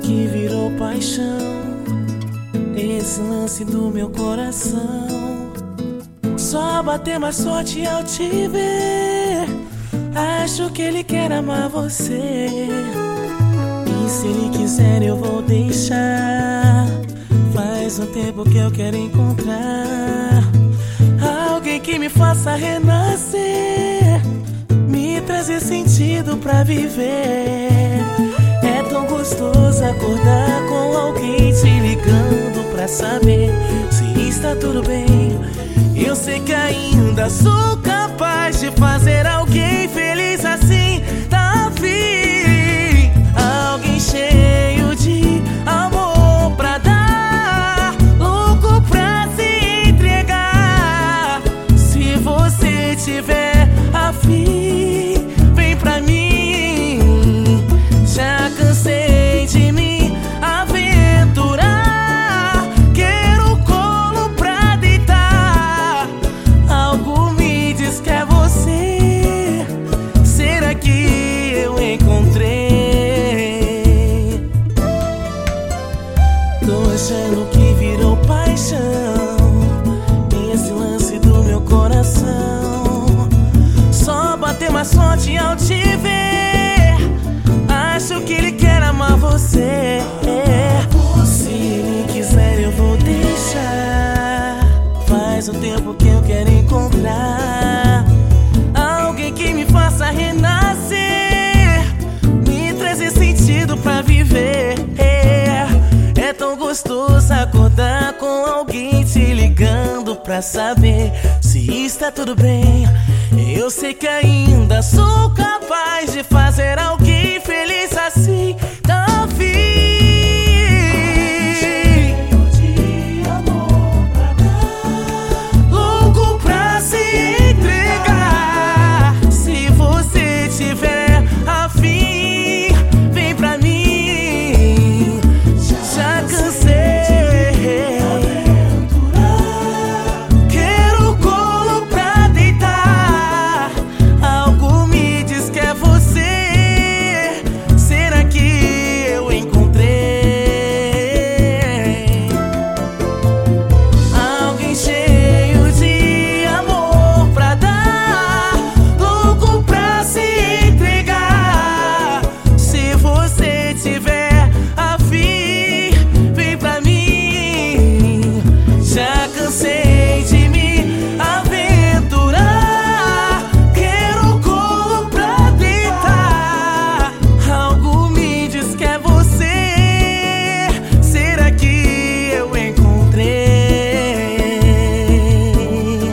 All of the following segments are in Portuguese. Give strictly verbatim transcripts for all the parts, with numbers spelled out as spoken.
que virou paixão, esse lance do meu coração. Só bater mais forte ao te ver. Acho que ele quer amar você, e se ele quiser eu vou deixar. Faz um tempo que eu quero encontrar alguém que me faça renascer, me trazer sentido pra viver. É tão gostoso acordar com alguém te ligando pra saber se está tudo bem. Eu sei que ainda sou capaz de fazer alguém feliz assim, tá afim? Alguém cheio de amor pra dar, louco pra se entregar. Se você tiver afim, vem pra mim. Já cansei de me aventurar, quero colo pra deitar. Algo me diz que é você. Será que eu encontrei? Tô achando que virou paixão, esse lance do meu coração. Só bater mais forte ao te ver. Acho que ele quer amar você. Se ele quiser eu vou deixar. Faz um tempo que eu quero encontrar alguém que me faça renascer, me trazer sentido pra viver. É tão gostoso acordar com alguém te ligando pra saber se está tudo bem. Eu sei que ainda sou capaz de fazer alguém feliz assim, tá afim? Louco pra se entregar. Se você tiver afim, vem pra mim. Já cansei, quero colo pra deitar. Algo me diz que é você. Será que eu encontrei? Alguém cheio de amor pra dar, louco pra se entregar. Se você tiver afim, vem pra mim. Já cansei de me aventurar, quero colo pra deitar. Algo me diz que é você. Será que eu encontrei?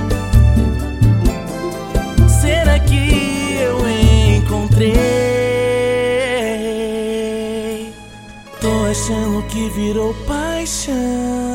Será que eu encontrei? Tô achando que virou paixão.